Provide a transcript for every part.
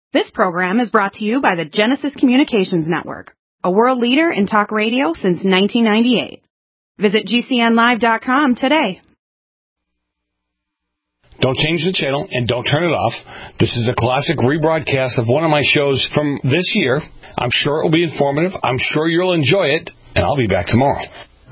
This program is brought to you by the Genesis Communications Network, a world leader in talk radio since 1998. Visit GCNlive.com today. Don't change the channel and don't turn it off. This is a classic rebroadcast of one of my shows from this year. I'm sure it will be informative. I'm sure you'll enjoy it, and I'll be back tomorrow.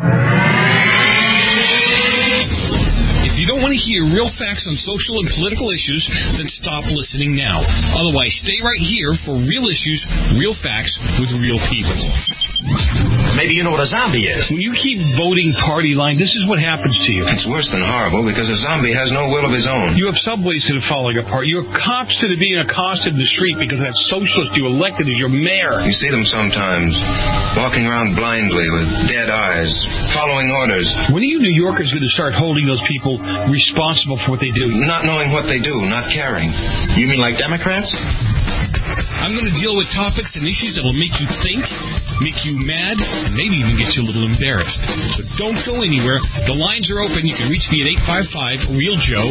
If you don't want to hear real facts on social and political issues, then stop listening now. Otherwise, stay right here for real issues, real facts with real people. Maybe you know what a zombie is. When you keep voting party line, this is what happens to you. It's worse than horrible because a zombie has no will of his own. You have subways that are falling apart. You have cops that are being accosted in the street because that socialist you elected as your mayor. You see them sometimes walking around blindly with dead eyes, following orders. When are you New Yorkers going to start holding those people responsible for what they do? Not knowing what they do, not caring. You mean like Democrats? I'm going to deal with topics and issues that will make you think, make you mad, and maybe even get you a little embarrassed. So don't go anywhere. The lines are open. You can reach me at 855-REAL-JOE,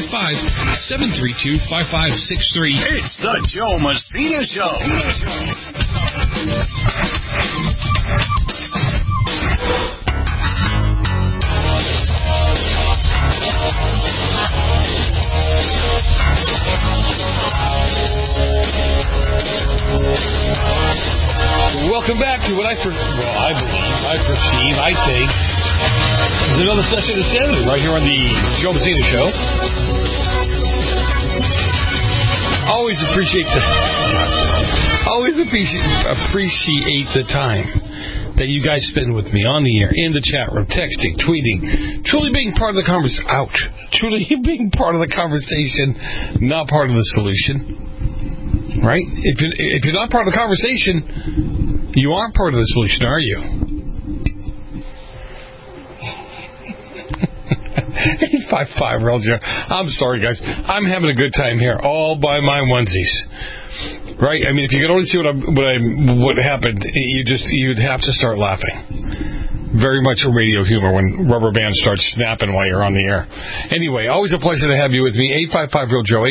855-732-5563. It's the Joe Messina Show. Welcome back to what I think, is another session of Sanity right here on the Joe Messina Show. Always appreciate the time that you guys spend with me on the air, in the chat room, texting, tweeting, truly being part of the conversation. Truly being part of the conversation, not part of the solution. Right? If you're not part of the conversation, you aren't part of the solution, are you? 855-REAL-JOE. I'm sorry, guys. I'm having a good time here, all by my onesies. Right? I mean, if you could only see what happened, you'd have to start laughing. Very much a radio humor when rubber bands start snapping while you're on the air. Anyway, always a pleasure to have you with me. 855-REAL-JOE,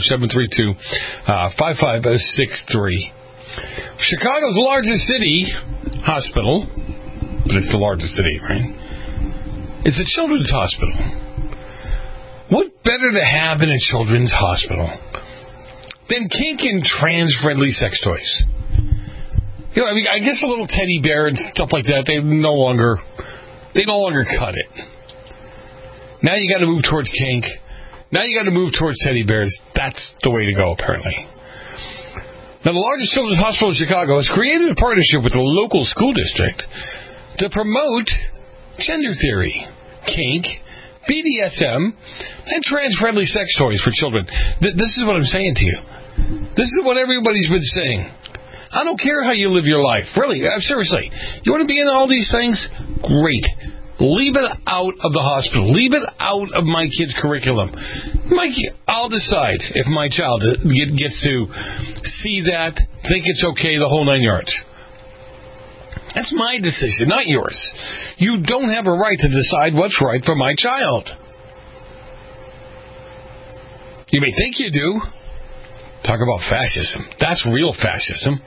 855-732-5563. Chicago's largest city hospital, but it's the largest city, right? It's a children's hospital. What better to have in a children's hospital than kink and trans-friendly sex toys? You know, I mean, I guess a little teddy bear and stuff like that, they no longer cut it. Now you got to move towards kink. Now you got to move towards teddy bears. That's the way to go, apparently. Now, the largest children's hospital in Chicago has created a partnership with the local school district to promote gender theory, kink, BDSM, and trans-friendly sex toys for children. This is what I'm saying to you. This is what everybody's been saying. I don't care how you live your life. Really, seriously. You want to be in all these things? Great. Leave it out of the hospital. Leave it out of my kid's curriculum. I'll decide if my child gets to see that, think it's okay, the whole 9 yards. That's my decision, not yours. You don't have a right to decide what's right for my child. You may think you do. Talk about fascism. That's real fascism.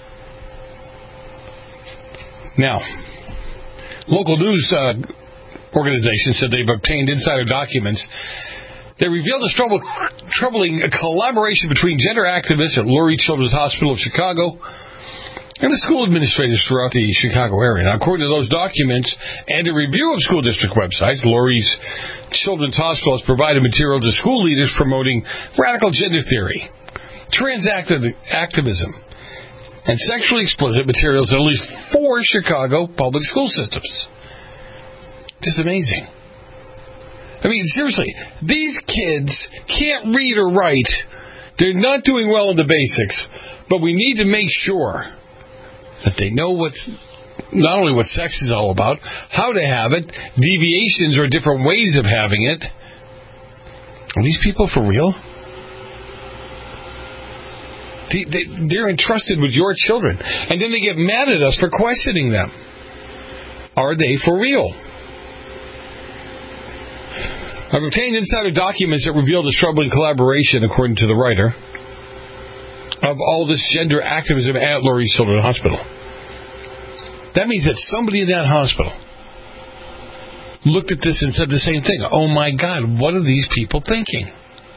Now, local news organizations said they've obtained insider documents that revealed a troubling collaboration between gender activists at Lurie Children's Hospital of Chicago and the school administrators throughout the Chicago area. Now, according to those documents and a review of school district websites, Lurie's Children's Hospital has provided material to school leaders promoting radical gender theory, trans activism, and sexually explicit materials in at least 4 Chicago public school systems. Just amazing. I mean, seriously, these kids can't read or write. They're not doing well in the basics, but we need to make sure that they know not only what sex is all about, how to have it, deviations or different ways of having it. Are these people for real? They're entrusted with your children, and then they get mad at us for questioning them. Are they for real? I've obtained insider documents that reveal this troubling collaboration, according to the writer. of all this gender activism at Lurie's Children's Hospital. That means that somebody in that hospital looked at this and said the same thing. Oh my God, what are these people thinking?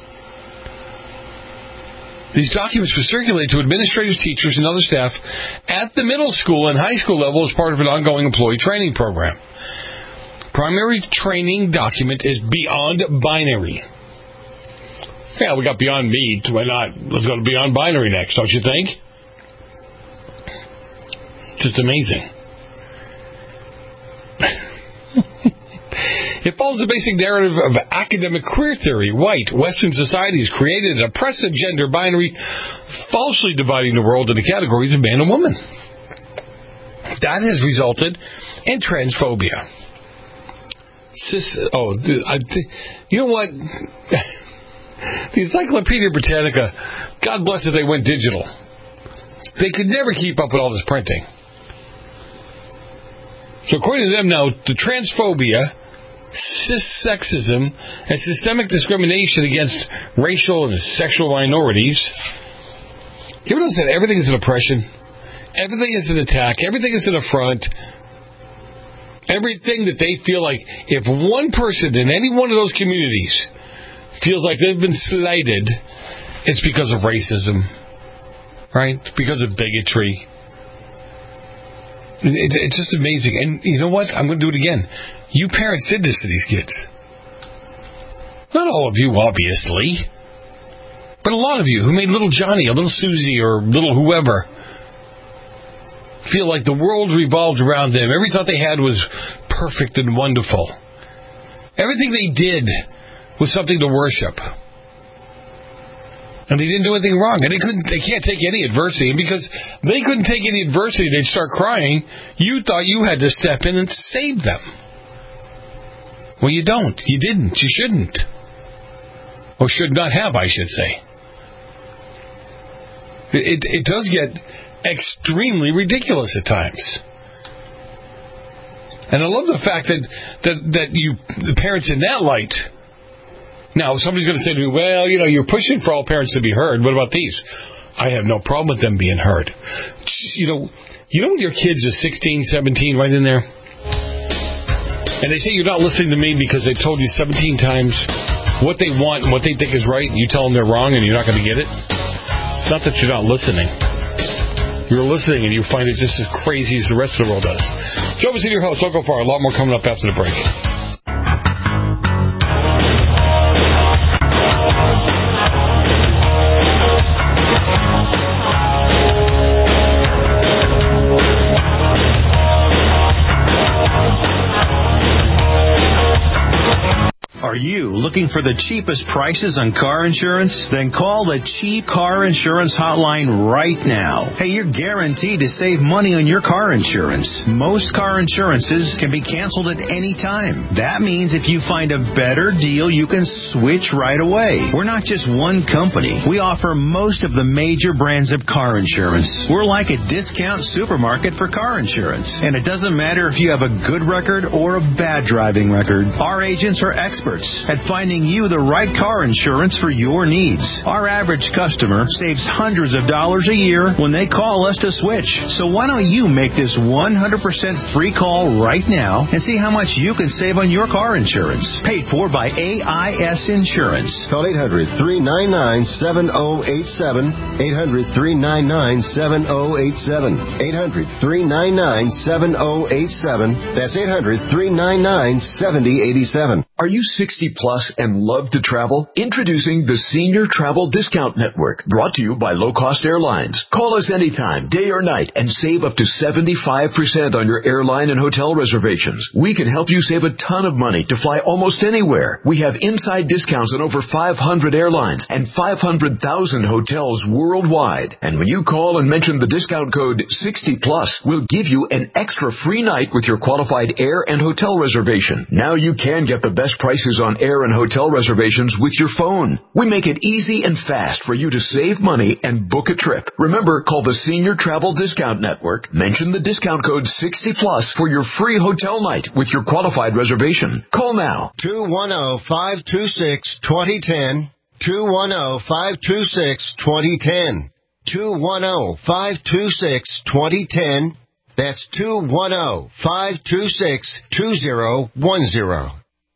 These documents were circulated to administrators, teachers, and other staff at the middle school and high school level as part of an ongoing employee training program. Primary training document is Beyond Binary. Yeah, we got Beyond Meat. Why not? Let's go to Beyond Binary next, don't you think? Just amazing. It follows the basic narrative of academic queer theory. White, Western societies created an oppressive gender binary, falsely dividing the world into categories of man and woman. That has resulted in transphobia. You know what? The Encyclopedia Britannica, God bless it, they went digital. They could never keep up with all this printing. So according to them now, the transphobia, cis-sexism, and systemic discrimination against racial and sexual minorities. You ever notice that everything is an oppression? Everything is an attack. Everything is an affront. Everything that they feel like, if one person in any one of those communities feels like they've been slighted, it's because of racism, right? It's because of bigotry. It's just amazing. And you know what? I'm going to do it again. You parents did this to these kids. Not all of you, obviously. But a lot of you who made little Johnny, or little Susie, or little whoever feel like the world revolved around them. Every thought they had was perfect and wonderful. Everything they did was something to worship. And they didn't do anything wrong. And they can't take any adversity. And because they couldn't take any adversity, they'd start crying. You thought you had to step in and save them. Well, you don't. You didn't. You shouldn't. Or should not have, I should say. It does get extremely ridiculous at times. And I love the fact that the parents in that light. Now, somebody's going to say to me, well, you're pushing for all parents to be heard. What about these? I have no problem with them being heard. You know when your kids are 16, 17, right in there? And they say you're not listening to me because they've told you 17 times what they want and what they think is right, and you tell them they're wrong and you're not going to get it. It's not that you're not listening. You're listening and you find it just as crazy as the rest of the world does. Joe Messina, your host. Don't go far. A lot more coming up after the break. Are you looking for the cheapest prices on car insurance? Then call the Cheap Car Insurance Hotline right now. Hey, you're guaranteed to save money on your car insurance. Most car insurances can be canceled at any time. That means if you find a better deal, you can switch right away. We're not just one company. We offer most of the major brands of car insurance. We're like a discount supermarket for car insurance. And it doesn't matter if you have a good record or a bad driving record. Our agents are experts at finding you the right car insurance for your needs. Our average customer saves hundreds of dollars a year when they call us to switch. So why don't you make this 100% free call right now and see how much you can save on your car insurance. Paid for by AIS Insurance. Call 800-399-7087. 800-399-7087. 800-399-7087. That's 800-399-7087. Are you 60 plus and love to travel? Introducing the Senior Travel Discount Network, brought to you by Low Cost Airlines. Call us anytime, day or night, and save up to 75% on your airline and hotel reservations. We can help you save a ton of money to fly almost anywhere. We have inside discounts on over 500 airlines and 500,000 hotels worldwide. And when you call and mention the discount code 60 plus, we'll give you an extra free night with your qualified air and hotel reservation. Now you can get the best prices on air and hotel reservations with your phone. We make it easy and fast for you to save money and book a trip. Remember, call the Senior Travel Discount Network. Mention the discount code 60 plus for your free hotel night with your qualified reservation. Call now. 210-526-2010. 210-526-2010. 210-526-2010. That's 210-526-2010.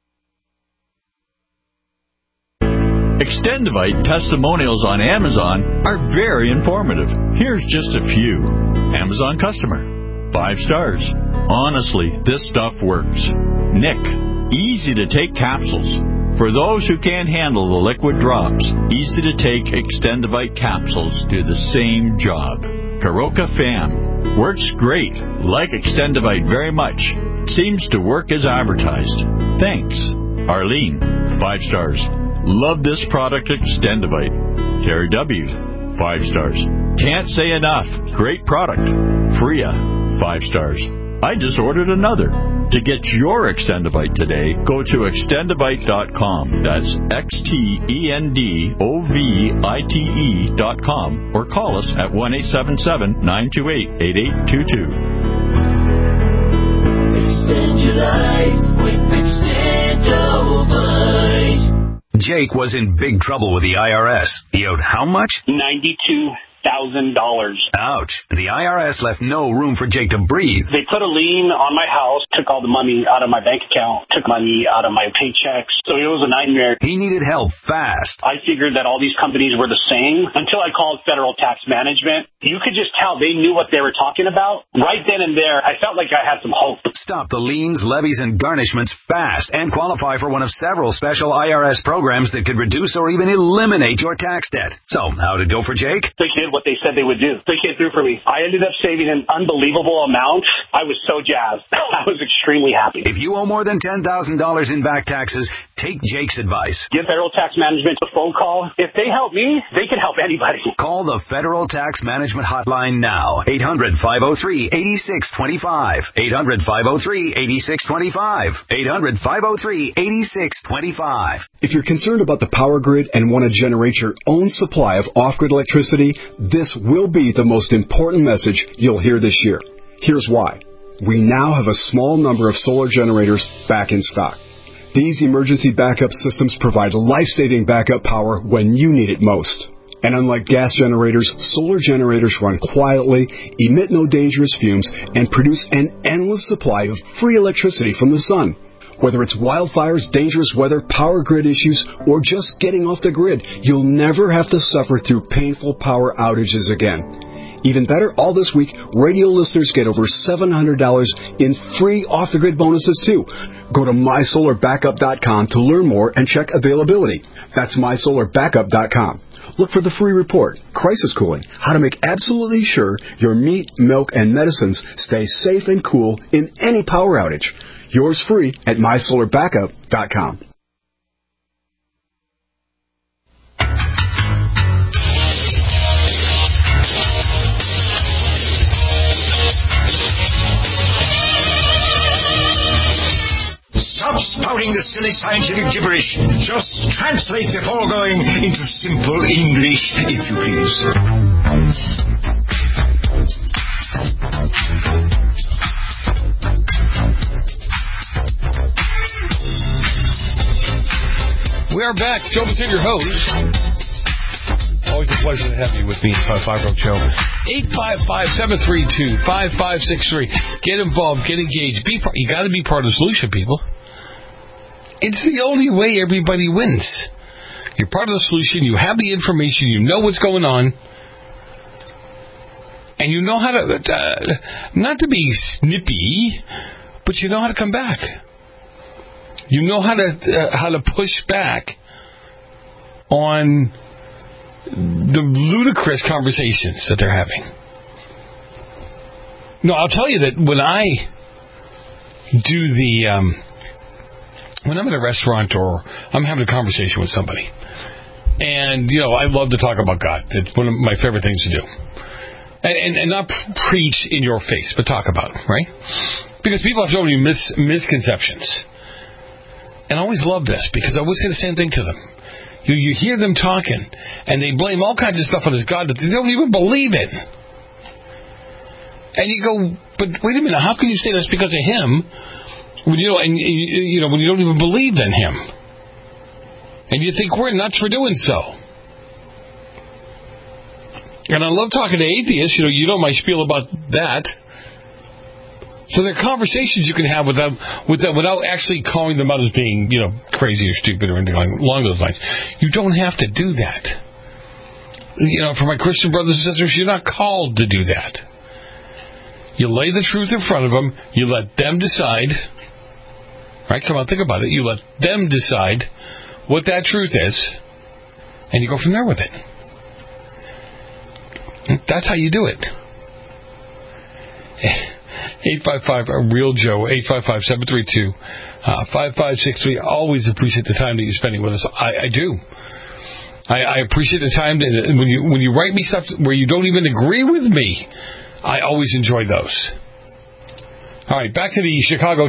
Extendivite testimonials on Amazon are very informative. Here's just a few. Amazon customer. 5 stars. Honestly, this stuff works. Nick. Easy to take capsules. For those who can't handle the liquid drops, easy to take Extendivite capsules do the same job. Karoka Fam. Works great. Like Extendivite very much. Seems to work as advertised. Thanks. Arlene. 5 stars. Love this product, Extendivite. Terry W. 5 stars. Can't say enough. Great product. Freya. 5 stars. I just ordered another. To get your Extendivite today, go to extendivite.com. That's XTENDOVITE.com or call us at 1-877-928-8822. Extend your life with Extendivite. Jake was in big trouble with the IRS. He owed how much? $92,000. Ouch. The IRS left no room for Jake to breathe. They put a lien on my house, took all the money out of my bank account, took money out of my paychecks. So it was a nightmare. He needed help fast. I figured that all these companies were the same until I called Federal Tax Management. You could just tell they knew what they were talking about. Right then and there, I felt like I had some hope. Stop the liens, levies, and garnishments fast and qualify for one of several special IRS programs that could reduce or even eliminate your tax debt. So, how'd it go for Jake? They did what they said they would do. They came through for me. I ended up saving an unbelievable amount. I was so jazzed. I was extremely happy. If you owe more than $10,000 in back taxes, take Jake's advice. Give Federal Tax Management a phone call. If they help me, they can help anybody. Call the Federal Tax Management Hotline now. 800-503-8625. 800-503-8625. 800-503-8625. If you're concerned about the power grid and want to generate your own supply of off-grid electricity, this will be the most important message you'll hear this year. Here's why. We now have a small number of solar generators back in stock. These emergency backup systems provide life-saving backup power when you need it most. And unlike gas generators, solar generators run quietly, emit no dangerous fumes, and produce an endless supply of free electricity from the sun. Whether it's wildfires, dangerous weather, power grid issues, or just getting off the grid, you'll never have to suffer through painful power outages again. Even better, all this week, radio listeners get over $700 in free off-the-grid bonuses, too. Go to mysolarbackup.com to learn more and check availability. That's mysolarbackup.com. Look for the free report, Crisis Cooling, how to make absolutely sure your meat, milk, and medicines stay safe and cool in any power outage. Yours free at mysolarbackup.com. Stop spouting the silly scientific gibberish. Just translate the foregoing into simple English, if you please. We are back. Joe Masin, your host. Always a pleasure to have you with me, Five Rock Show. 855-732-5563. Get involved. Get engaged. You got to be part of the solution, people. It's the only way everybody wins. You're part of the solution. You have the information. You know what's going on. And you know how to, not to be snippy, but you know how to come back. You know how to push back on the ludicrous conversations that they're having. No, I'll tell you that when I do when I'm in a restaurant or I'm having a conversation with somebody, and, I love to talk about God. It's one of my favorite things to do. And not preach in your face, but talk about it, right? Because people have so many misconceptions. And I always love this, because I always say the same thing to them. You hear them talking, and they blame all kinds of stuff on this God that they don't even believe in. And you go, but wait a minute, how can you say that's because of Him when when you don't even believe in Him? And you think we're nuts for doing so. And I love talking to atheists. You know my spiel about that. So there are conversations you can have with them without actually calling them out as being, crazy or stupid or anything along those lines. You don't have to do that. For my Christian brothers and sisters, you're not called to do that. You lay the truth in front of them. You let them decide. Right? Come on, think about it. You let them decide what that truth is, and you go from there with it. That's how you do it. 855-REAL Joe, 855-732-5563. Always appreciate the time that you're spending with us. I do. I appreciate the time that when you write me stuff where you don't even agree with me. I always enjoy those. All right, back to the Chicago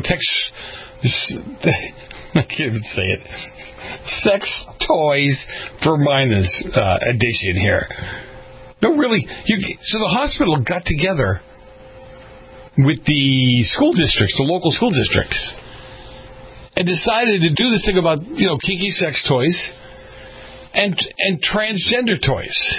I can't even say it. Sex Toys for Minors edition here. No, really. So the hospital got together with the school districts, the local school districts, and decided to do this thing about, kinky sex toys and transgender toys.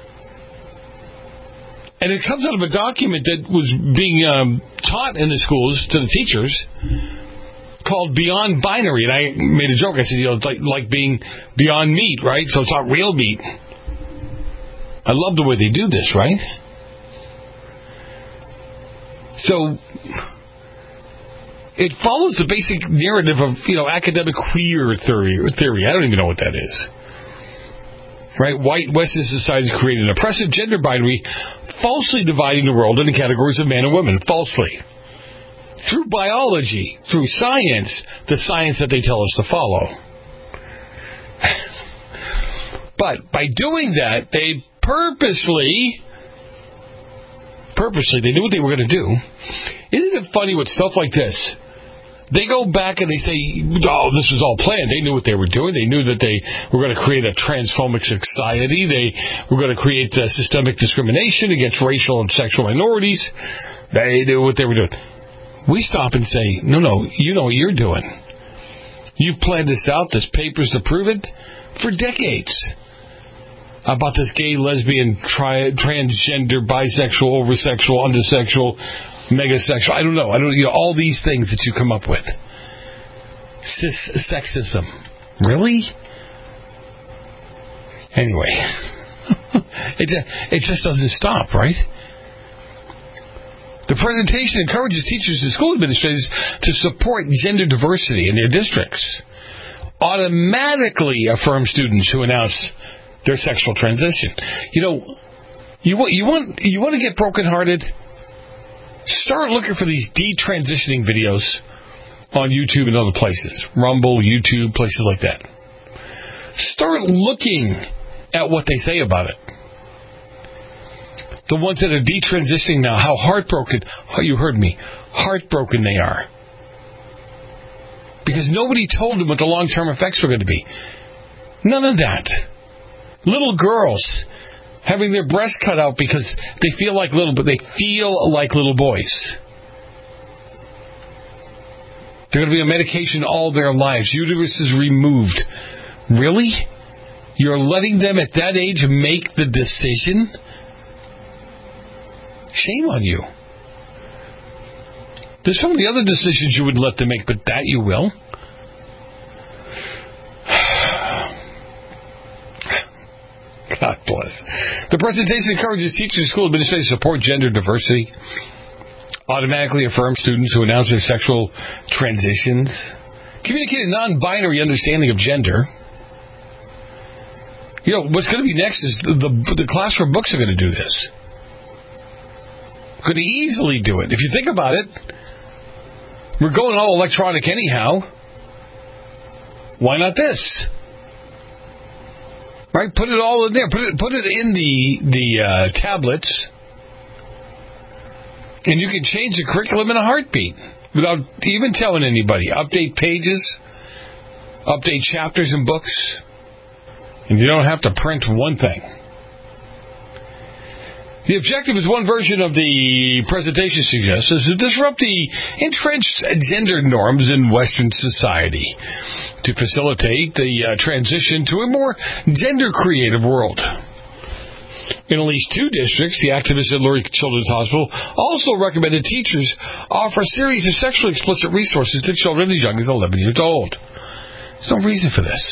And it comes out of a document that was being taught in the schools to the teachers called Beyond Binary. And I made a joke. I said, it's like being beyond meat, right? So it's not real meat. I love the way they do this, right? So it follows the basic narrative of, academic queer theory. I don't even know what that is. Right? White Western society has created an oppressive gender binary, falsely dividing the world into categories of man and woman. Falsely. Through biology, through science, the science that they tell us to follow. But by doing that, they purposely, they knew what they were going to do. Isn't it funny with stuff like this? They go back and they say, this was all planned. They knew what they were doing. They knew that they were going to create a transphobic society. They were going to create systemic discrimination against racial and sexual minorities. They knew what they were doing. We stop and say, no, you know what you're doing. You've planned this out. There's papers to prove it for decades. About this gay, lesbian, transgender, bisexual, oversexual, undersexual, megasexual. I don't know. All these things that you come up with. Sexism. Really? Anyway. It just doesn't stop, right? The presentation encourages teachers and school administrators to support gender diversity in their districts. Automatically affirm students who announce their sexual transition. You want to get brokenhearted? Start looking for these detransitioning videos on YouTube and other places. Rumble, YouTube, places like that. Start looking at what they say about it. The ones that are detransitioning now, how heartbroken, you heard me, heartbroken they are. Because nobody told them what the long-term effects were going to be. None of that. Little girls having their breasts cut out because they feel like little boys. They're going to be on medication all their lives. Uteruses removed. Really? You're letting them at that age make the decision? Shame on you. There's so many other decisions you would let them make, but that you will? God bless. The presentation encourages teachers and school administrators to support gender diversity, automatically affirm students who announce their sexual transitions, communicate a non-binary understanding of gender. What's going to be next is the classroom books are going to do this. Could easily do it. If you think about it, we're going all electronic anyhow. Why not this? Right? Put it all in there. Put it in the tablets, and you can change the curriculum in a heartbeat without even telling anybody. Update pages, update chapters and books, and you don't have to print one thing. The objective, as one version of the presentation suggests, is to disrupt the entrenched gender norms in Western society to facilitate the transition to a more gender-creative world. In at least 2 districts, the activists at Lurie Children's Hospital also recommended teachers offer a series of sexually explicit resources to children as young as 11 years old. There's no reason for this.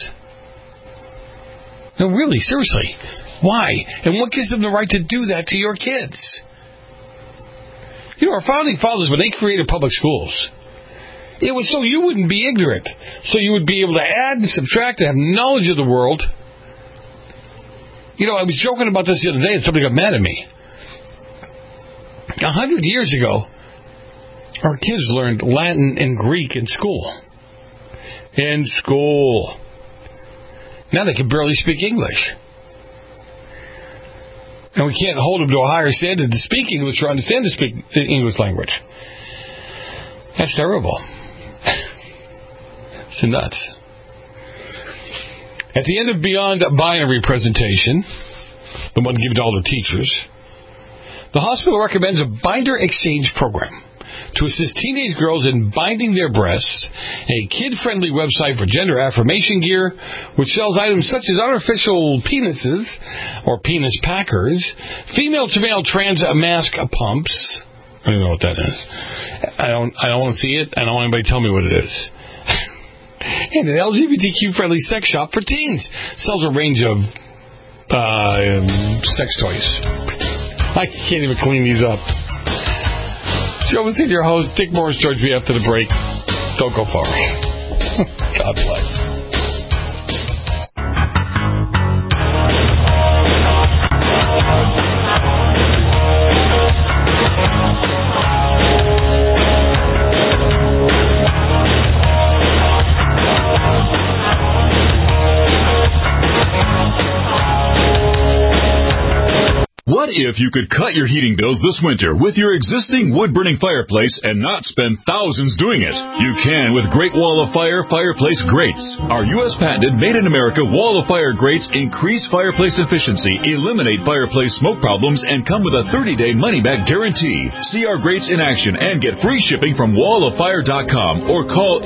No, really, seriously. Why? And what gives them the right to do that to your kids? You know, our founding fathers, when they created public schools, it was so you wouldn't be ignorant. So you would be able to add and subtract and have knowledge of the world. You know, I was joking about this the other day and somebody got mad at me. 100 years ago, our kids learned Latin and Greek in school. In school. Now they can barely speak English. And we can't hold them to a higher standard to speak English or understand to speak the English language. That's terrible. It's nuts. At the end of Beyond Binary presentation, the one given to all the teachers, the hospital recommends a binder exchange program to assist teenage girls in binding their breasts, a kid-friendly website for gender affirmation gear, which sells items such as artificial penises, or penis packers, female-to-male trans mask pumps. I don't know what that is. I don't want to see it. I don't want anybody to tell me what it is. And an LGBTQ-friendly sex shop for teens. Sells a range of sex toys. I can't even clean these up. Show us your host, Dick Morris, George B. After the break. Don't go far. God bless. What if you could cut your heating bills this winter with your existing wood-burning fireplace and not spend thousands doing it? You can with Great Wall of Fire fireplace grates. Our U.S. patented made-in-America Wall of Fire grates increase fireplace efficiency, eliminate fireplace smoke problems, and come with a 30-day money-back guarantee. See our grates in action and get free shipping from walloffire.com or call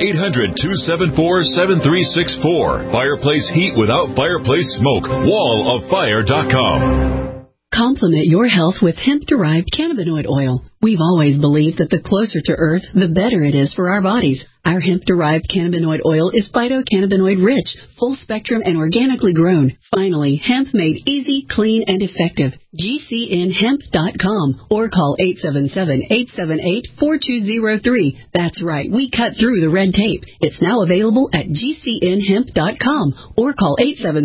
800-274-7364. Fireplace heat without fireplace smoke. walloffire.com. Complement your health with hemp-derived cannabinoid oil. We've always believed that the closer to Earth, the better it is for our bodies. Our hemp-derived cannabinoid oil is phytocannabinoid-rich, full-spectrum, and organically grown. Finally, hemp made easy, clean, and effective. GCNhemp.com or call 877-878-4203. That's right, we cut through the red tape. It's now available at GCNhemp.com or call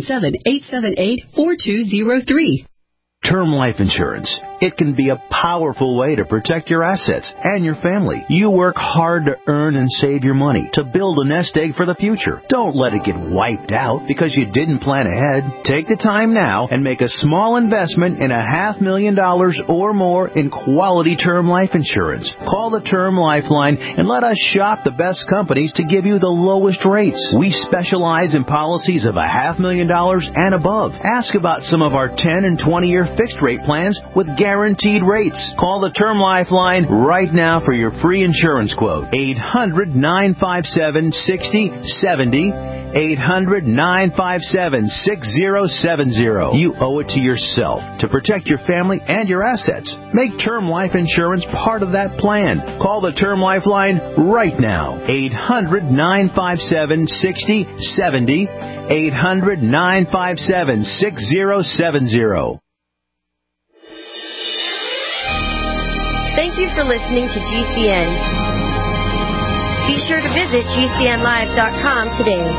877-878-4203. Term life insurance. It can be a powerful way to protect your assets and your family. You work hard to earn and save your money to build a nest egg for the future. Don't let it get wiped out because you didn't plan ahead. Take the time now and make a small investment in $500,000 or more in quality term life insurance. Call the Term Lifeline and let us shop the best companies to give you the lowest rates. We specialize in policies of $500,000 and above. Ask about some of our 10 and 20-year fixed rate plans with guaranteed rates. Call the Term Lifeline right now for your free insurance quote. 800-957-6070. 800-957-6070. You owe it to yourself to protect your family and your assets. Make term life insurance part of that plan. Call the Term Lifeline right now. 800-957-6070. 800-957-6070. Thank you for listening to GCN. Be sure to visit GCNlive.com today.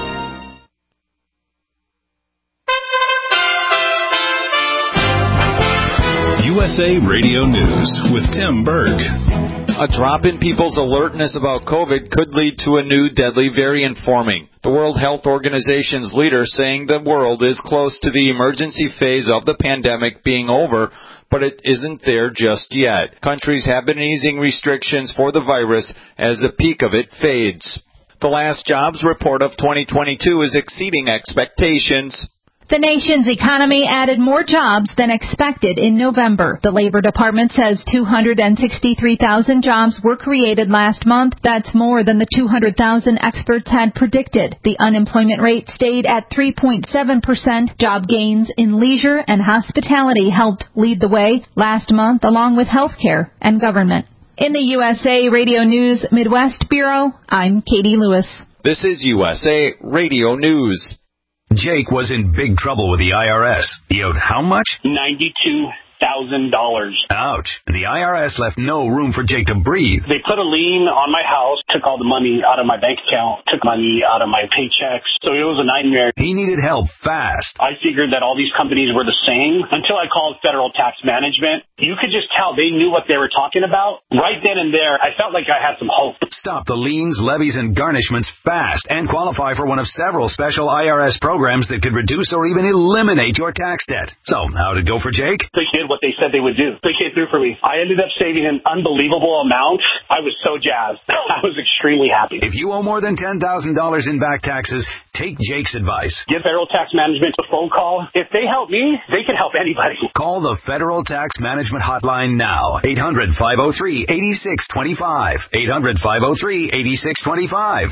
USA Radio News with Tim Berg. A drop in people's alertness about COVID could lead to a new deadly variant forming. The World Health Organization's leader saying the world is close to the emergency phase of the pandemic being over, but it isn't there just yet. Countries have been easing restrictions for the virus as the peak of it fades. The last jobs report of 2022 is exceeding expectations. The nation's economy added more jobs than expected in November. The Labor Department says 263,000 jobs were created last month. That's more than the 200,000 experts had predicted. The unemployment rate stayed at 3.7%. Job gains in leisure and hospitality helped lead the way last month, along with healthcare and government. In the USA Radio News Midwest Bureau, I'm Katie Lewis. This is USA Radio News. Jake was in big trouble with the IRS. He owed how much? $92,000. Ouch. The IRS left no room for Jake to breathe. They put a lien on my house, took all the money out of my bank account, took money out of my paychecks. So it was a nightmare. He needed help fast. I figured that all these companies were the same until I called Federal Tax Management. You could just tell they knew what they were talking about. Right then and there, I felt like I had some hope. Stop the liens, levies, and garnishments fast and qualify for one of several special IRS programs that could reduce or even eliminate your tax debt. So, how did it go for Jake? They did what they said they would do. They came through for me. I ended up saving an unbelievable amount. I was so jazzed. I was extremely happy. If you owe more than $10,000 in back taxes, take Jake's advice. Give Federal Tax Management a phone call. If they help me, they can help anybody. Call the Federal Tax Management Hotline now. 800-503-8625. 800-503-8625.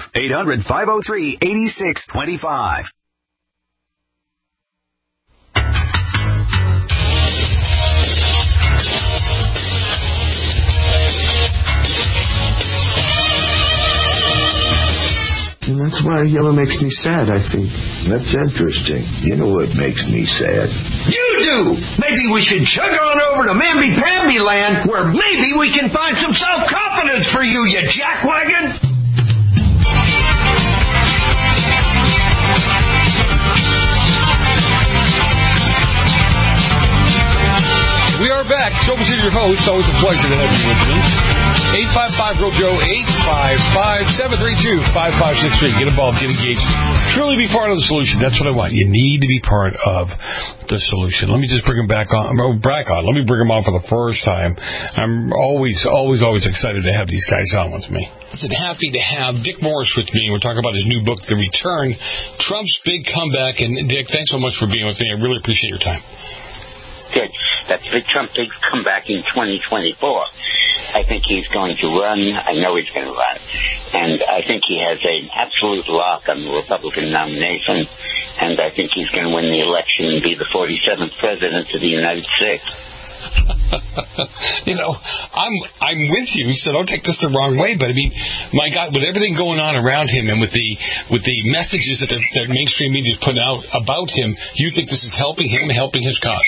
800-503-8625. And that's why yellow makes me sad, I think. That's interesting. You know what makes me sad? You do! Maybe we should chug on over to Mamby-Pamby land, where maybe we can find some self-confidence for you, you jackwagon! We are back. Joe is your host. Always a pleasure to have you with me. 855-GIRL-JOE, 855-732-5563. Get involved, get engaged. Truly be part of the solution. That's what I want. You need to be part of the solution. Let me just bring him back on. Let me bring him on for the first time. I'm always excited to have these guys on with me. I'm happy to have Dick Morris with me. We're talking about his new book, The Return, Trump's Big Comeback. And, Dick, thanks so much for being with me. I really appreciate your time. Good. That's the Trump big comeback in 2024. I think he's going to run. I know he's going to run. And I think he has an absolute lock on the Republican nomination. And I think he's going to win the election and be the 47th president of the United States. You know, I'm with you, so don't take this the wrong way. But I mean, my God, with everything going on around him and with the messages that the mainstream media is putting out about him, you think this is helping him, helping his cause?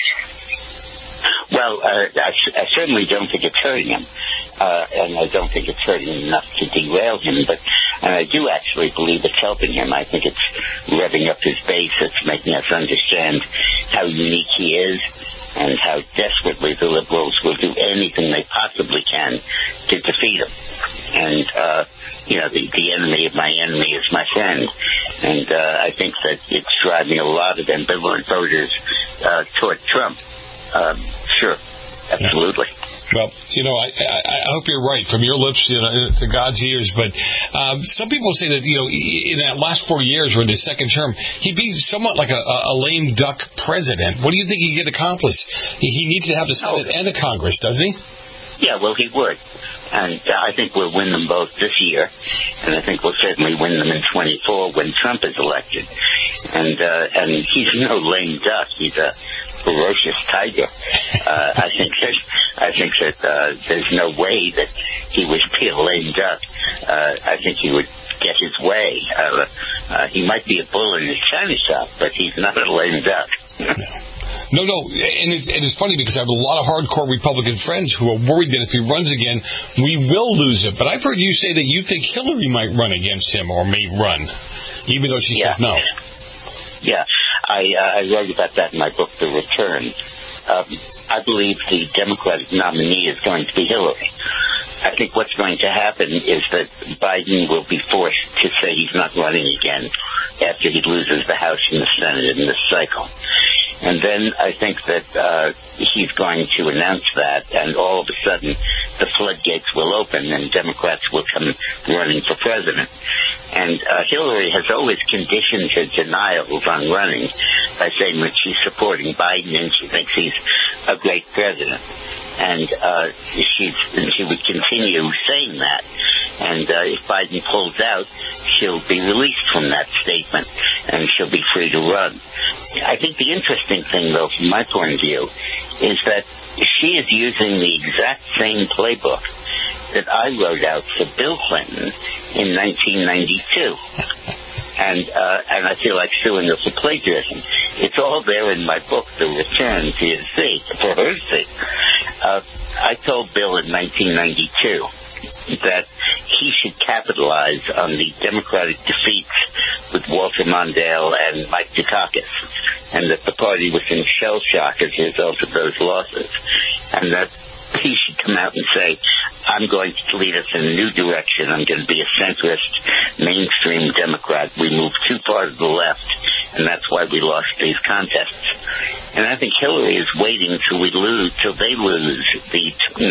Well, I certainly don't think it's hurting him, and I don't think it's hurting enough to derail him, and I do actually believe it's helping him. I think it's revving up his base. It's making us understand how unique he is and how desperately the liberals will do anything they possibly can to defeat him. And, the enemy of my enemy is my friend. And I think that it's driving a lot of ambivalent voters toward Trump. Sure, absolutely. Well, I hope you're right from your lips to God's ears. But some people say that, in that last 4 years or in his second term, he'd be somewhat like a lame duck president. What do you think he'd get accomplished? He needs to have the Senate and the Congress, doesn't he? Yeah, well, he would. And I think we'll win them both this year. And I think we'll certainly win them in 24 when Trump is elected. And he's no lame duck. He's a ferocious tiger. I think that there's no way that he would be a lame duck. I think he would get his way. He might be a bull in his china shop, but he's not a lame duck. No, and it's funny because I have a lot of hardcore Republican friends who are worried that if he runs again, we will lose it. But I've heard you say that you think Hillary might run against him or may run, even though she says no. Yeah, I wrote about that in my book, The Return. I believe the Democratic nominee is going to be Hillary. I think what's going to happen is that Biden will be forced to say he's not running again after he loses the House and the Senate in this cycle. And then I think that he's going to announce that, and all of a sudden the floodgates will open and Democrats will come running for president. And Hillary has always conditioned her denials on running by saying that she's supporting Biden and she thinks he's a great president. And she would continue saying that. And if Biden pulls out, she'll be released from that statement and she'll be free to run. I think the interesting thing, though, from my point of view, is that she is using the exact same playbook that I wrote out for Bill Clinton in 1992. And I feel like suing her for plagiarism. It's all there in my book, The Return, for her sake. I told Bill in 1992 that he should capitalize on the Democratic defeats with Walter Mondale and Mike Dukakis, and that the party was in shell shock as a result of those losses, and that he should come out and say, I'm going to lead us in a new direction. I'm going to be a centrist, mainstream Democrat. We moved too far to the left, and that's why we lost these contests. And I think Hillary is waiting till they lose the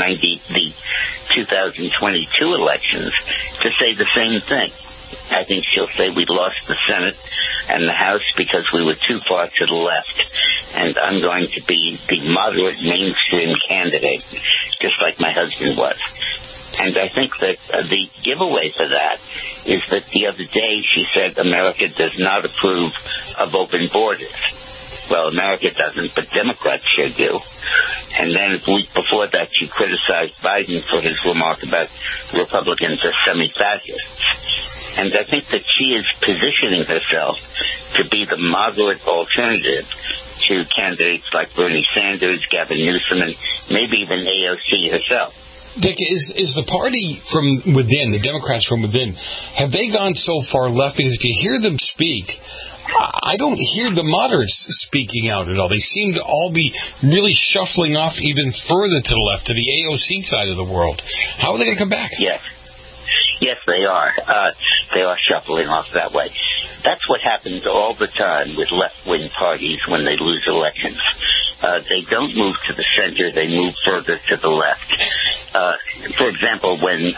2022 elections to say the same thing. I think she'll say we lost the Senate and the House because we were too far to the left, and I'm going to be the moderate mainstream candidate, just like my husband was. And I think that the giveaway for that is that the other day she said America does not approve of open borders. Well, America doesn't, but Democrats sure do. And then a week before that, she criticized Biden for his remark about Republicans as semi-fascists. And I think that she is positioning herself to be the moderate alternative to candidates like Bernie Sanders, Gavin Newsom, and maybe even AOC herself. Dick, is the party from within, the Democrats from within, have they gone so far left? Because if you hear them speak, I don't hear the moderates speaking out at all. They seem to all be really shuffling off even further to the left, to the AOC side of the world. How are they going to come back? Yes, they are. They are shuffling off that way. That's what happens all the time with left-wing parties when they lose elections. They don't move to the center, they move further to the left. For example, when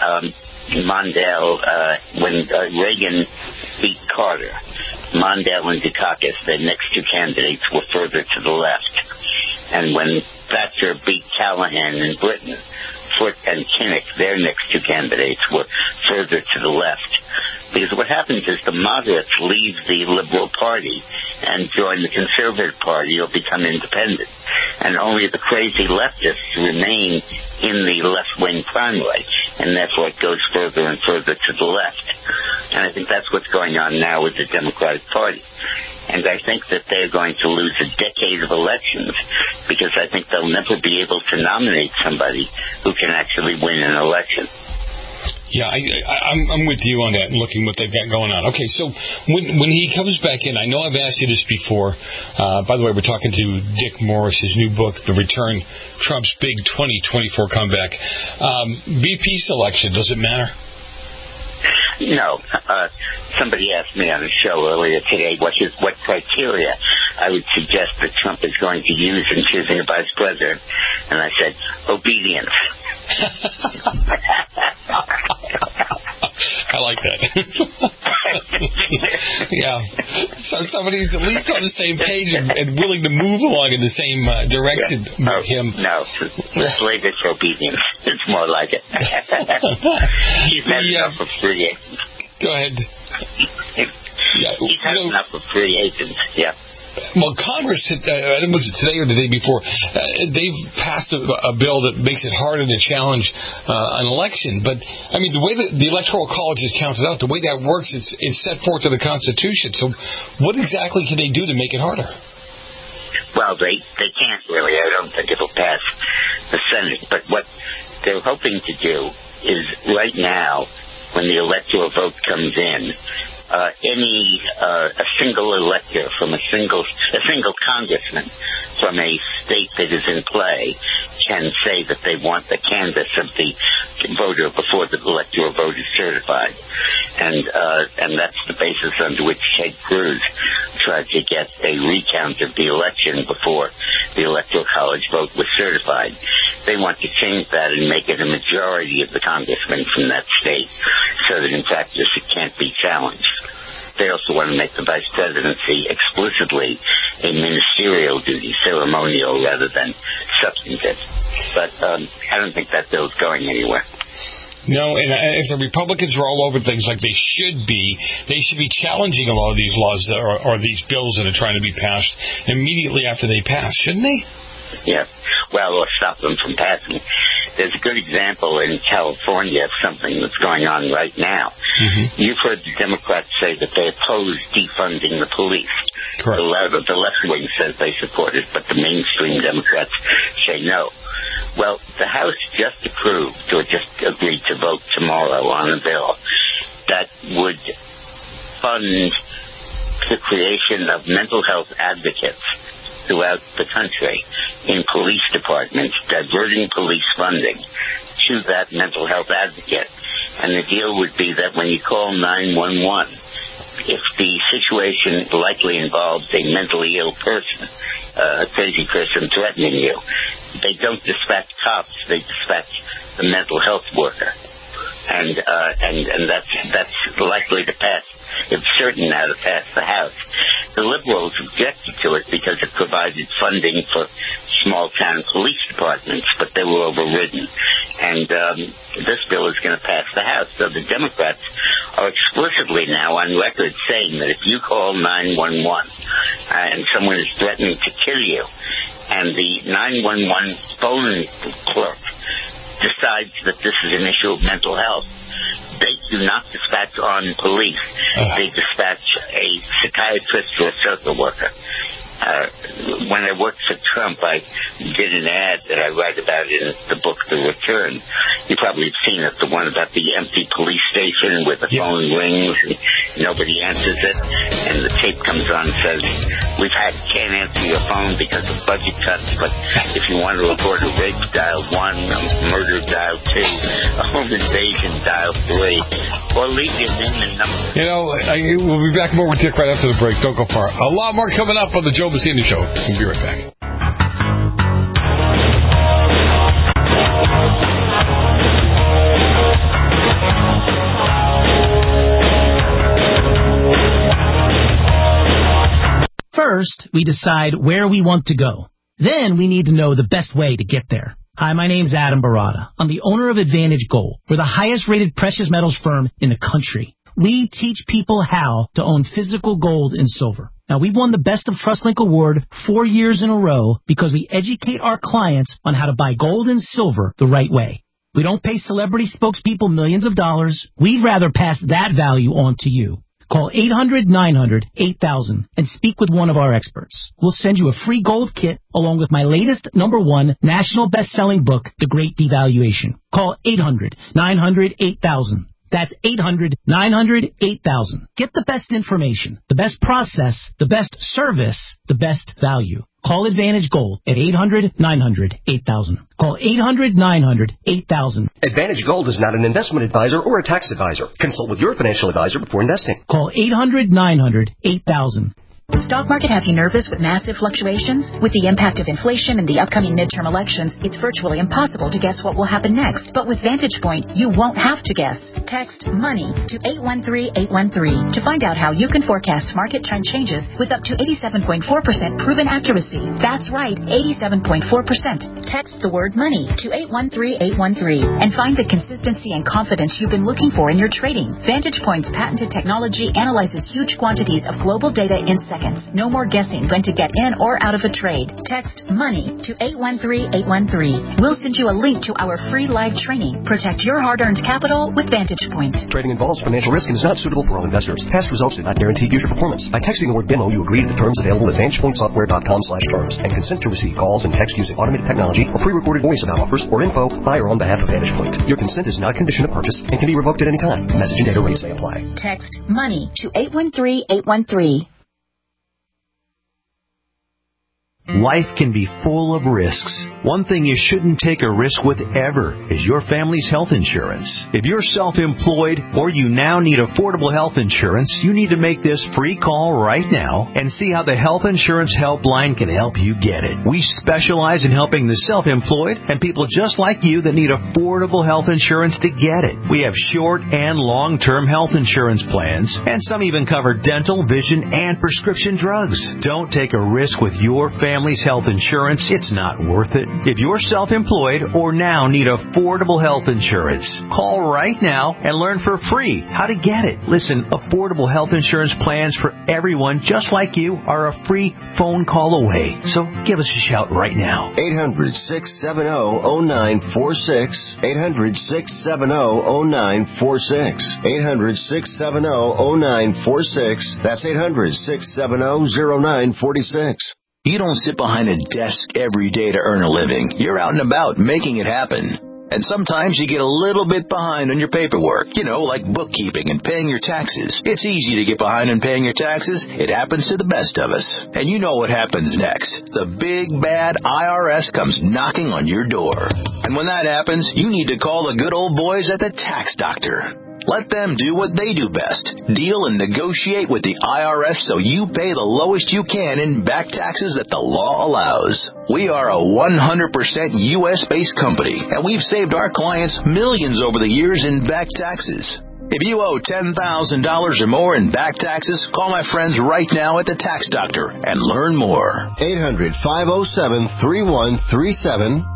Reagan beat Carter, Mondale and Dukakis, their next two candidates, were further to the left. And when Thatcher beat Callahan in Britain, Foote and Kinnock, their next two candidates, were further to the left. Because what happens is the moderates leave the Liberal Party and join the Conservative Party or become independent. And only the crazy leftists remain in the left-wing primary, and therefore it goes further and further to the left. And I think that's what's going on now with the Democratic Party. And I think that they're going to lose a decade of elections because I think they'll never be able to nominate somebody who can actually win an election. Yeah, I'm with you on that and looking what they've got going on. Okay, so when he comes back in, I know I've asked you this before. By the way, we're talking to Dick Morris, his new book, The Return, Trump's Big 2024 Comeback. VP selection, does it matter? No. Somebody asked me on the show earlier today what criteria I would suggest that Trump is going to use in choosing a vice president. And I said, obedience. I like that. Yeah. So somebody's at least on the same page and willing to move along in the same direction with him. No. Slave it for obedience. It's more like it. He's had enough of free agents. Go ahead. He's had enough of free agents. Yeah. Well, Congress, I think was it today or the day before, they've passed a bill that makes it harder to challenge an election. But, I mean, the way that the Electoral College is counted out, the way that works is set forth in the Constitution. So what exactly can they do to make it harder? Well, they can't really. I don't think it'll pass the Senate. But what they're hoping to do is right now, when the electoral vote comes in, a single elector from a single congressman from a state that is in play can say that they want the canvass of the voter before the electoral vote is certified. And that's the basis under which Ted Cruz tried to get a recount of the election before the Electoral College vote was certified. They want to change that and make it a majority of the congressmen from that state so that in practice it can't be challenged. They also want to make the vice presidency explicitly a ministerial duty, ceremonial rather than substantive. But I don't think that bill's going anywhere. No, and if the Republicans are all over things like they should be challenging a lot of these laws or these bills that are trying to be passed immediately after they pass, shouldn't they? Yeah. Well, or stop them from passing. There's a good example in California of something that's going on right now. Mm-hmm. You've heard the Democrats say that they oppose defunding the police. Correct. The left wing says they support it, but the mainstream Democrats say no. Well, the House just approved, or just agreed to vote tomorrow on a bill that would fund the creation of mental health advocates throughout the country in police departments, diverting police funding to that mental health advocate. And the deal would be that when you call 911, if the situation likely involves a mentally ill person, a crazy person threatening you, they don't dispatch cops, they dispatch the mental health worker. And that's likely to pass. It's certain now to pass the House. The Liberals objected to it because it provided funding for small-town police departments, but they were overridden. And this bill is going to pass the House. So the Democrats are explicitly now on record saying that if you call 911 and someone is threatening to kill you, and the 911 phone clerk decides that this is an issue of mental health, they do not dispatch armed police. They dispatch a psychiatrist or a social worker. When I worked for Trump, I did an ad that I write about in the book, The Return. You probably have seen it, the one about the empty police station where the phone rings and nobody answers it, and the tape comes on and says, can't answer your phone because of budget cuts, but if you want to report a rape, dial 1, a murder, dial 2, a home invasion, dial 3, or leave your name and number. We'll be back more with Dick right after the break. Don't go far. A lot more coming up on the Joe Messina Show. We'll be right back. First, we decide where we want to go. Then we need to know the best way to get there. Hi, my name's Adam Barada. I'm the owner of Advantage Gold. We're the highest rated precious metals firm in the country. We teach people how to own physical gold and silver. Now, we've won the Best of TrustLink Award 4 years in a row because we educate our clients on how to buy gold and silver the right way. We don't pay celebrity spokespeople millions of dollars. We'd rather pass that value on to you. Call 800-900-8000 and speak with one of our experts. We'll send you a free gold kit along with my latest #1 national best-selling book, The Great Devaluation. Call 800-900-8000. That's 800-900-8000. Get the best information, the best process, the best service, the best value. Call Advantage Gold at 800-900-8000. Call 800-900-8000. Advantage Gold is not an investment advisor or a tax advisor. Consult with your financial advisor before investing. Call 800-900-8000. The stock market have you nervous with massive fluctuations? With the impact of inflation and the upcoming midterm elections, it's virtually impossible to guess what will happen next. But with Vantage Point, you won't have to guess. Text MONEY to 813-813 to find out how you can forecast market trend changes with up to 87.4% proven accuracy. That's right, 87.4%. Text the word MONEY to 813-813 and find the consistency and confidence you've been looking for in your trading. Vantage Point's patented technology analyzes huge quantities of global data in seconds seconds. No more guessing when to get in or out of a trade. Text MONEY to 813-813. We'll send you a link to our free live training. Protect your hard-earned capital with Vantage Point. Trading involves financial risk and is not suitable for all investors. Past results do not guarantee future performance. By texting the word demo, you agree to the terms available at VantagePointSoftware.com/terms and consent to receive calls and text using automated technology or pre-recorded voice about offers or info by or on behalf of Vantage Point. Your consent is not a condition of purchase and can be revoked at any time. Message and data rates may apply. Text MONEY to 813-813. Life can be full of risks. One thing you shouldn't take a risk with ever is your family's health insurance. If you're self-employed or you now need affordable health insurance, you need to make this free call right now and see how the Health Insurance Helpline can help you get it. We specialize in helping the self-employed and people just like you that need affordable health insurance to get it. We have short and long-term health insurance plans, and some even cover dental, vision, and prescription drugs. Don't take a risk with your family's health insurance. It's not worth it. If you're self-employed or now need affordable health insurance, call right now and learn for free how to get it. Listen, affordable health insurance plans for everyone just like you are a free phone call away. So give us a shout right now. 800-670-0946. 800-670-0946. 800-670-0946. That's 800-670-0946. You don't sit behind a desk every day to earn a living. You're out and about making it happen. And sometimes you get a little bit behind on your paperwork, like bookkeeping and paying your taxes. It's easy to get behind on paying your taxes. It happens to the best of us. And you know what happens next. The big, bad IRS comes knocking on your door. And when that happens, you need to call the good old boys at the Tax Doctor. Let them do what they do best. Deal and negotiate with the IRS so you pay the lowest you can in back taxes that the law allows. We are a 100% U.S.-based company, and we've saved our clients millions over the years in back taxes. If you owe $10,000 or more in back taxes, call my friends right now at the Tax Doctor and learn more. 800-507-3137.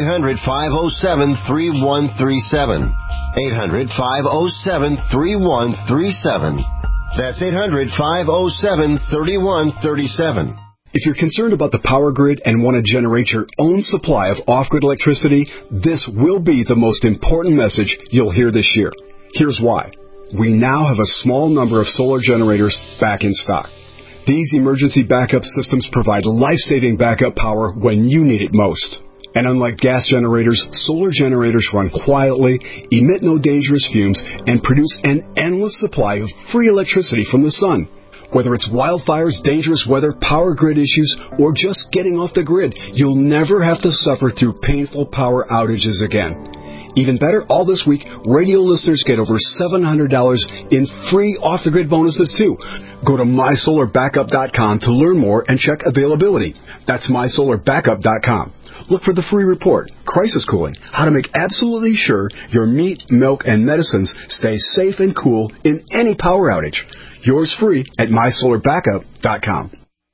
800-507-3137. 800-507-3137. That's 800-507-3137. If you're concerned about the power grid and want to generate your own supply of off-grid electricity, this will be the most important message you'll hear this year. Here's why. We now have a small number of solar generators back in stock. These emergency backup systems provide life-saving backup power when you need it most. And unlike gas generators, solar generators run quietly, emit no dangerous fumes, and produce an endless supply of free electricity from the sun. Whether it's wildfires, dangerous weather, power grid issues, or just getting off the grid, you'll never have to suffer through painful power outages again. Even better, all this week, radio listeners get over $700 in free off-the-grid bonuses, too. Go to MySolarBackup.com to learn more and check availability. That's MySolarBackup.com. Look for the free report, Crisis Cooling, how to make absolutely sure your meat, milk, and medicines stay safe and cool in any power outage. Yours free at MySolarBackup.com.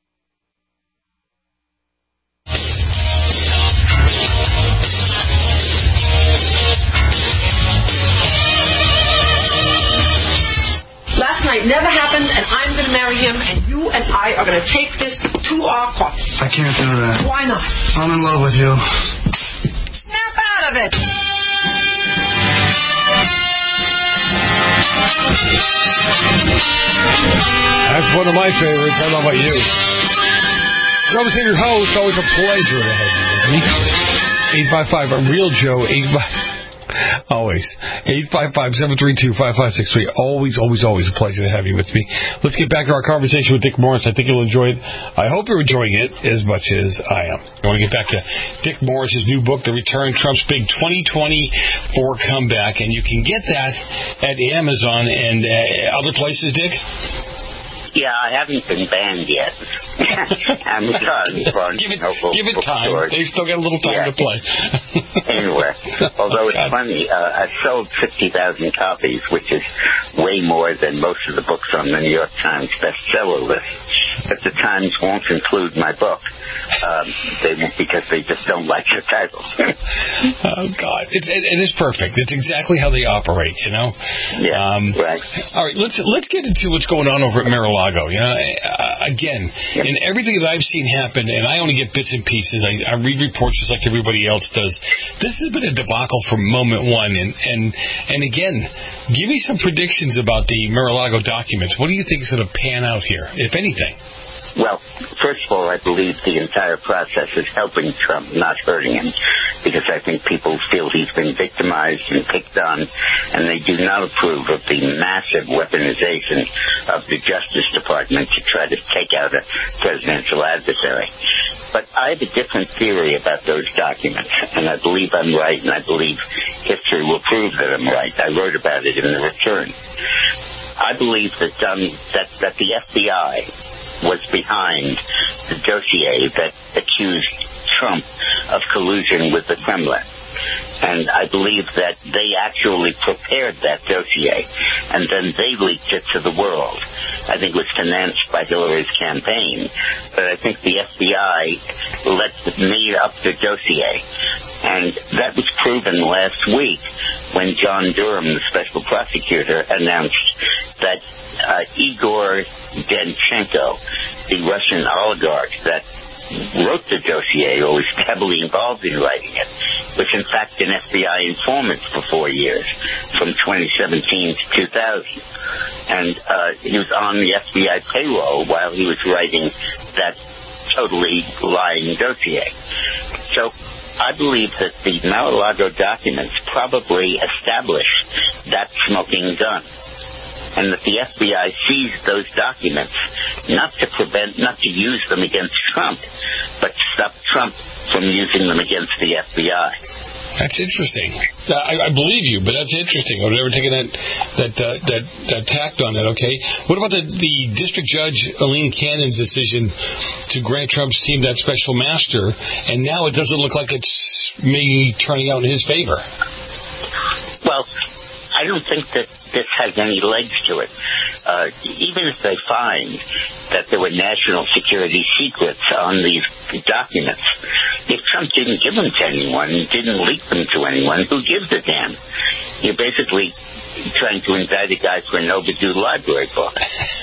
Last night never happened, and I'm going to marry him, and you and I are going to take this to our court. I can't do that. Why not? I'm in love with you. Snap out of it! That's one of my favorites. I don't know about you. Drum Singer host, always a pleasure to have you with me. 855, a real Joe, 855. Always. 855-732-5563. Always a pleasure to have you with me. Let's get back to our conversation with Dick Morris. I think you'll enjoy it. I hope you're enjoying it as much as I am. I want to get back to Dick Morris's new book, The Return, Trump's Big 2024 Comeback, and you can get that at Amazon and other places, Dick? Yeah, I haven't been banned yet. Amazon, give it time. They've still got a little time to play. Anyway, although it's funny, I've sold 50,000 copies, which is way more than most of the books on the New York Times bestseller list. But the Times won't include my book because they just don't like the titles. Oh, God. It is perfect. It's exactly how they operate, you know? Yeah, right. All right, let's get into what's going on over at Merrill Mar-a-Lago. Again, in everything that I've seen happen, and I only get bits and pieces. I read reports just like everybody else does. This has been a debacle from moment one. And again, give me some predictions about the Mar-a-Lago documents. What do you think is going to pan out here, if anything? Well, first of all, I believe the entire process is helping Trump, not hurting him, because I think people feel he's been victimized and picked on, and they do not approve of the massive weaponization of the Justice Department to try to take out a presidential adversary. But I have a different theory about those documents, and I believe I'm right, and I believe history will prove that I'm right. I wrote about it in The Return. I believe that the FBI was behind the dossier that accused Trump of collusion with the Kremlin. And I believe that they actually prepared that dossier, and then they leaked it to the world. I think it was financed by Hillary's campaign, but I think the FBI made up the dossier. And that was proven last week when John Durham, the special prosecutor, announced that Igor Danchenko, the Russian oligarch that wrote the dossier, or was heavily involved in writing it, was in fact an FBI informant for 4 years, from 2017 to 2000. And he was on the FBI payroll while he was writing that totally lying dossier. So I believe that the Mar-a-Lago documents probably established that smoking gun, and that the FBI seized those documents not to use them against Trump, but to stop Trump from using them against the FBI. That's interesting. I believe you, but that's interesting. I've never taken that tact on it. Okay. What about the district judge Aileen Cannon's decision to grant Trump's team that special master, and now it doesn't look like it's maybe turning out in his favor? Well, I don't think that this has any legs to it. Even if they find that there were national security secrets on these documents, if Trump didn't give them to anyone, didn't leak them to anyone, who gives a damn? You're basically trying to indict a guy for an overdue library book.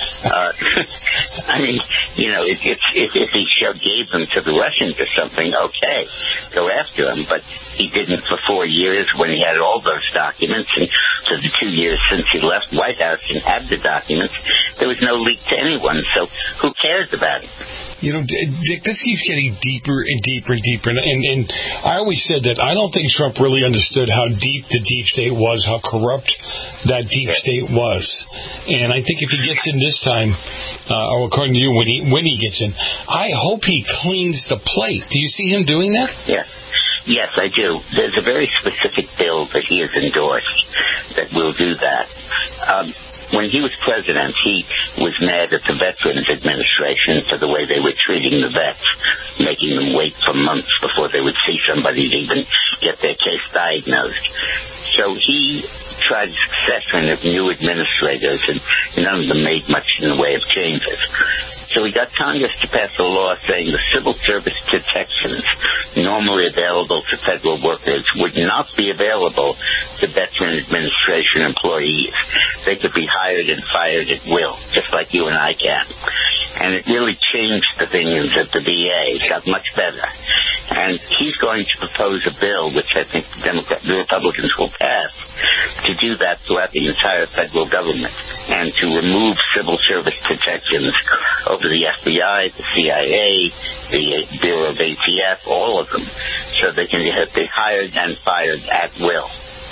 I mean, if he gave them to the Russians or something, okay, go after him. But he didn't for 4 years when he had all those documents, and for the 2 years since he left White House and had the documents, there was no leak to anyone. So who cares about it? Dick, this keeps getting deeper and deeper and deeper. And I always said that I don't think Trump really understood how deep the deep state was, how corrupt that deep state was. And I think if he gets in this time, or according to you, when he gets in, I hope he cleans the plate. Do you see him doing that? Yeah. Yes, I do. There's a very specific bill that he has endorsed that will do that. When he was president, he was mad at the Veterans Administration for the way they were treating the vets, making them wait for months before they would see somebody to even get their case diagnosed. So he tried a succession of new administrators, and none of them made much in the way of changes. So he got Congress to pass a law saying the civil service protections normally available to federal workers would not be available to Veteran Administration employees. They could be hired and fired at will, just like you and I can. And it really changed the things at the VA. It got much better. And he's going to propose a bill, which I think the Republicans will pass, to do that throughout the entire federal government and to remove civil service protections over the FBI, the CIA, the Bureau of ATF, all of them, so they can be hired and fired at will.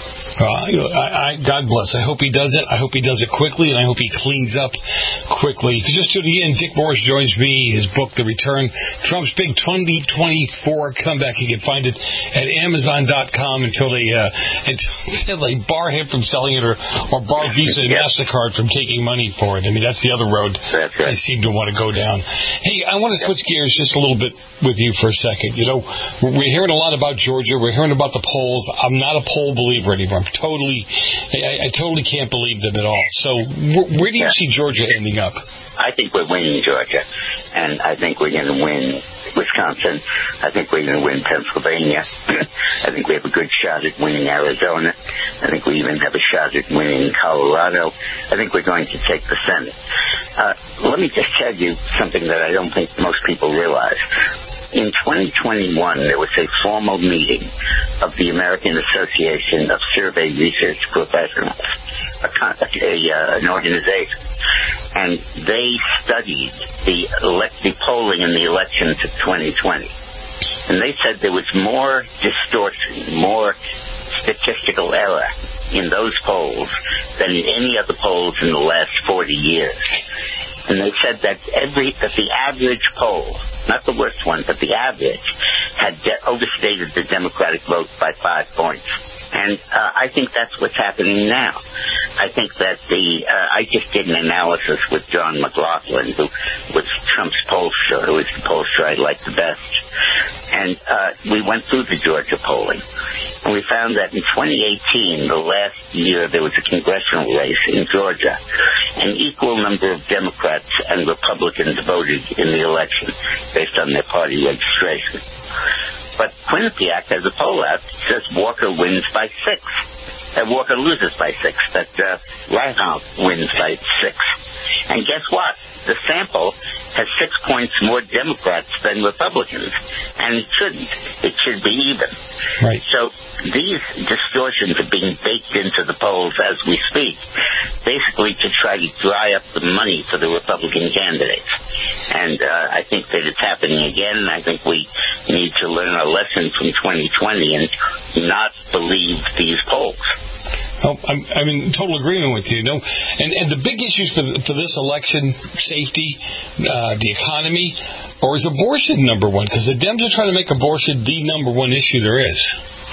God bless. I hope he does it. I hope he does it quickly, and I hope he cleans up quickly. Just to the end, Dick Morris joins me. His book, The Return, Trump's Big 2024 Comeback. You can find it at Amazon.com until they bar him from selling it, or bar Visa and MasterCard from taking money for it. I mean, that's the other road I seem to want to go down. Hey, I want to switch gears just a little bit with you for a second. We're hearing a lot about Georgia. We're hearing about the polls. I'm not a poll believer anymore. I totally can't believe them at all. So where do you see Georgia ending up? I think we're winning Georgia, and I think we're going to win Wisconsin. I think we're going to win Pennsylvania. I think we have a good shot at winning Arizona. I think we even have a shot at winning Colorado. I think we're going to take the Senate. Let me just tell you something that I don't think most people realize. In 2021, there was a formal meeting of the American Association of Survey Research Professionals, an organization, and they studied the polling in the elections of 2020. And they said there was more distortion, more statistical error in those polls than in any other polls in the last 40 years. And they said that the average poll, not the worst one, but the average, had overstated the Democratic vote by 5 points. And I think that's what's happening now. I think that I just did an analysis with John McLaughlin, who was Trump's pollster, who is the pollster I like the best. And we went through the Georgia polling. And we found that in 2018, the last year there was a congressional race in Georgia, an equal number of Democrats and Republicans voted in the election based on their party registration. But Quinnipiac has a poll out that says Walker wins by 6. Walker loses by 6. That Reinhardt wins by 6. And guess what? The sample has 6 points more Democrats than Republicans. And it shouldn't. It should be even. Right. So these distortions are being baked into the polls as we speak, basically to try to dry up the money for the Republican candidates. And I think that it's happening again, and I think we need to learn our lesson from 2020 and not believe these polls. Oh, I'm in total agreement with you. And the big issues for this election, safety, the economy, or is abortion number one? Because the Dems are trying to make abortion the number one issue there is.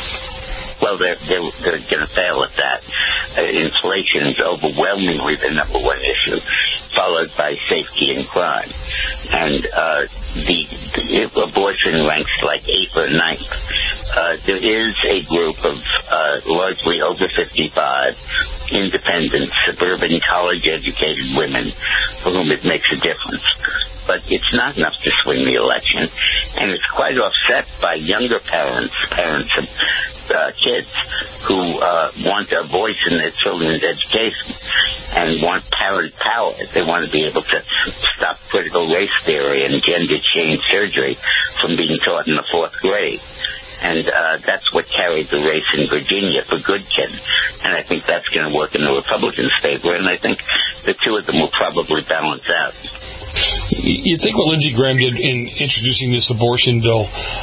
Well, they're going to fail at that. Inflation is overwhelmingly the number one issue, followed by safety and crime. And the abortion ranks like 8th or 9th. There is a group of largely over 55, independent, suburban, college-educated women for whom it makes a difference. But it's not enough to swing the election, and it's quite offset by younger parents of kids who want a voice in their children's education and want parent power. They want to be able to stop critical race theory and gender change surgery from being taught in the 4th grade. And that's what carried the race in Virginia for Goodkin. And I think that's going to work in the Republicans' favor, and I think the two of them will probably balance out. You think what Lindsey Graham did in introducing this abortion bill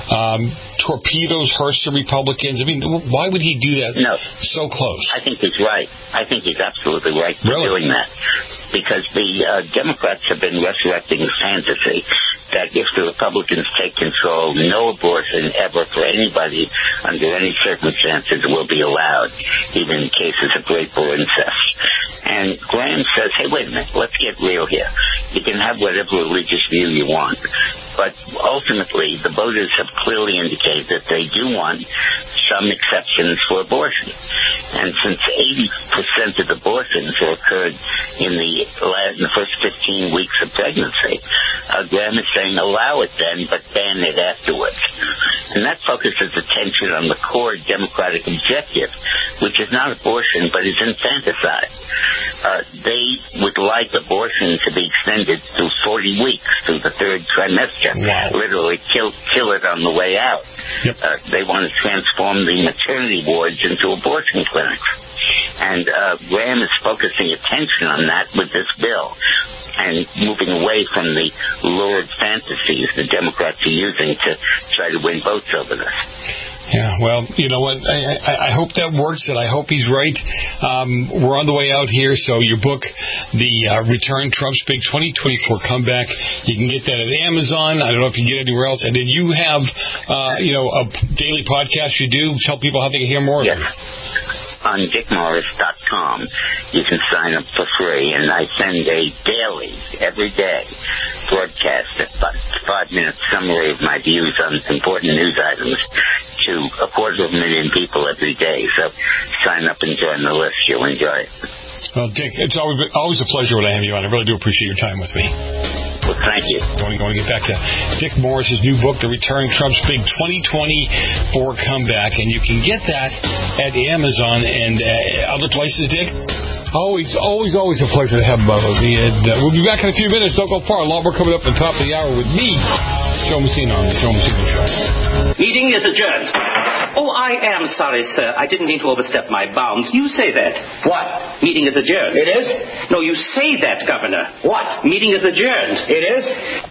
torpedoes hurts the Republicans? I mean, why would he do that so close? I think he's right. I think he's absolutely right for doing that. Because the Democrats have been resurrecting the fantasy that if the Republicans take control, no abortion ever for anybody under any circumstances will be allowed, even in cases of rape or incest. And Graham says, hey, wait a minute, let's get real here. You can have whatever religious view you want, but ultimately the voters have clearly indicated that they do want some exceptions for abortion. And since 80% of abortions occurred in the first 15 weeks of pregnancy, Graham is saying allow it then, but ban it afterwards. And that focuses attention on the core Democratic objective, which is not abortion, but is infanticide. They would like abortion to be extended through 40 weeks, through the 3rd trimester. Wow. Literally kill it on the way out. Yep. They want to transform the maternity wards into abortion clinics. And Graham is focusing attention on that with this bill and moving away from the lurid fantasies the Democrats are using to try to win votes over this. Yeah, well, you know what? I hope that works, and I hope he's right. We're on the way out here, so your book, The Return, Trump's Big 2024 Comeback, you can get that at Amazon. I don't know if you can get it anywhere else. And then you have, a daily podcast you do. Tell people how they can hear more of it. On dickmorris.com, you can sign up for free, and I send a daily, every day, broadcast, a 5-minute summary of my views on important news items to 250,000 people every day. So sign up and join the list. You'll enjoy it. Well, Dick, it's always a pleasure when I have you on. I really do appreciate your time with me. Well, thank you. I want to get back to Dick Morris's new book, The Return, Trump's Big 2024 Comeback, and you can get that at Amazon and other places, Dick. Always a pleasure to have me. And we'll be back in a few minutes. Don't go far. A lot more coming up at the top of the hour with me, Joe Messina, on the Joe Messina Show. Meeting is adjourned. Oh, I am sorry, sir. I didn't mean to overstep my bounds. You say that. What? Meeting is adjourned. It is? No, you say that, Governor. What? Meeting is adjourned. It is?